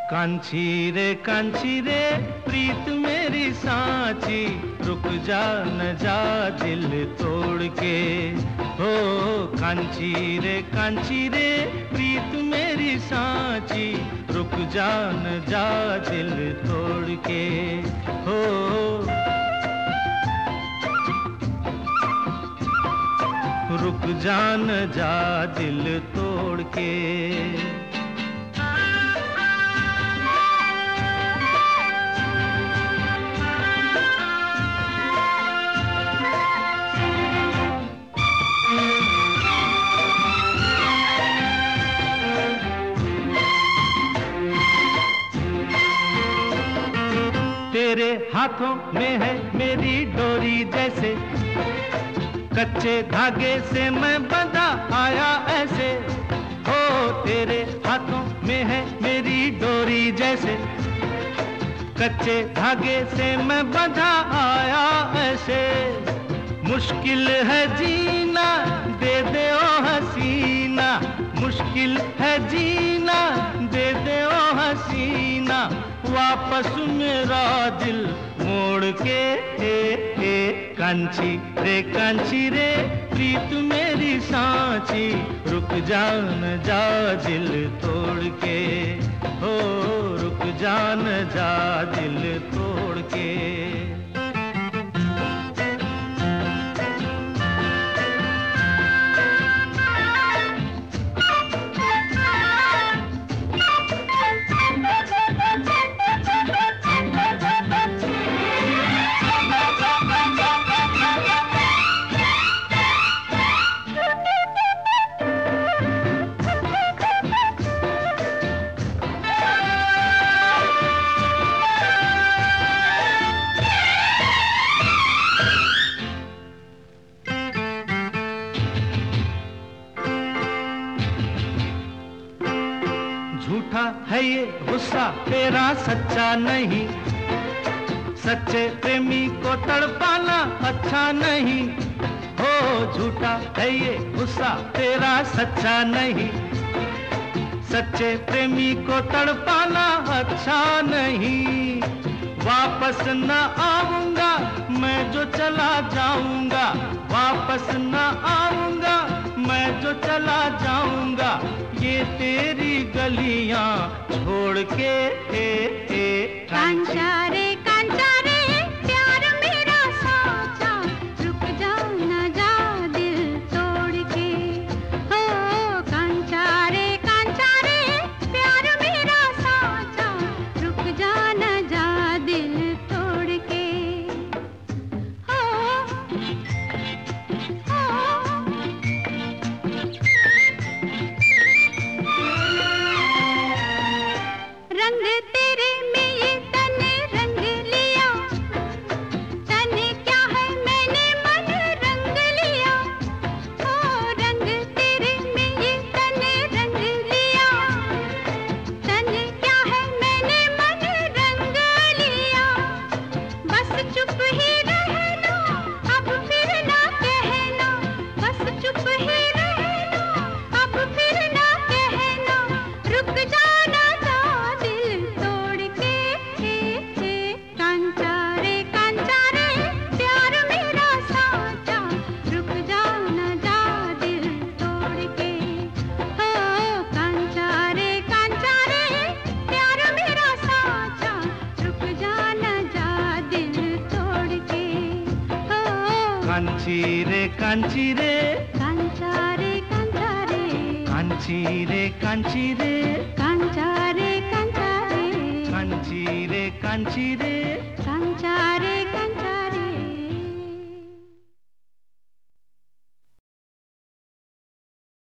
कांची रे प्रीत मेरी सांची, रुक जा न जा दिल तोड़ के। हो कांची रे प्रीत मेरी सांची, रुक जा न जा दिल तोड़ के। हो रुक जा न जा दिल तोड़ के। तेरे हाथों में है मेरी डोरी जैसे, कच्चे धागे से मैं बंधा आया ऐसे। हो तेरे हाथों में है मेरी डोरी जैसे, कच्चे धागे से मैं बंधा आया ऐसे। मुश्किल है जीना दे दे ओ हसीना, मुश्किल है जीना दे दे ओ हसीना, वापस मेरा दिल मोड़ के। कांची रे प्रीत मेरी सांची, रुक जा न जा दिल तोड़ के। हो रुक जा न जा दिल तोड़ के। झूठा है ये गुस्सा तेरा सच्चा नहीं, सच्चे प्रेमी को तड़पाना अच्छा नहीं। हो झूठा है ये गुस्सा तेरा सच्चा नहीं, सच्चे प्रेमी को तड़पाना अच्छा नहीं। वापस न आऊंगा मैं जो चला जाऊंगा, वापस न आऊंगा मैं जो चला जाऊंगा, ये तेरी गलियां छोड़ के। कांचा रे प्यार मेरा साचा, रुक जा न जा दिल तोड़ के। हो कांचा रे प्यार मेरा साचा, रुक जा न जा दिल तोड़ के। हो रंग तेरे में ये तन रंग लिया, तन क्या है मैंने मन रंग लिया। ओ रंग तेरे में ये तन रंग लिया, तन क्या है मैंने मन रंग लिया। बस चुप ही रहना अब फिर ना कहना, बस चुप ही रहना अब फिर ना कहना, रुक जाना कांची रे कांचा रे कांची रे कांची रे कांचा रे कांची रे कांची रे कांचा रे कांचा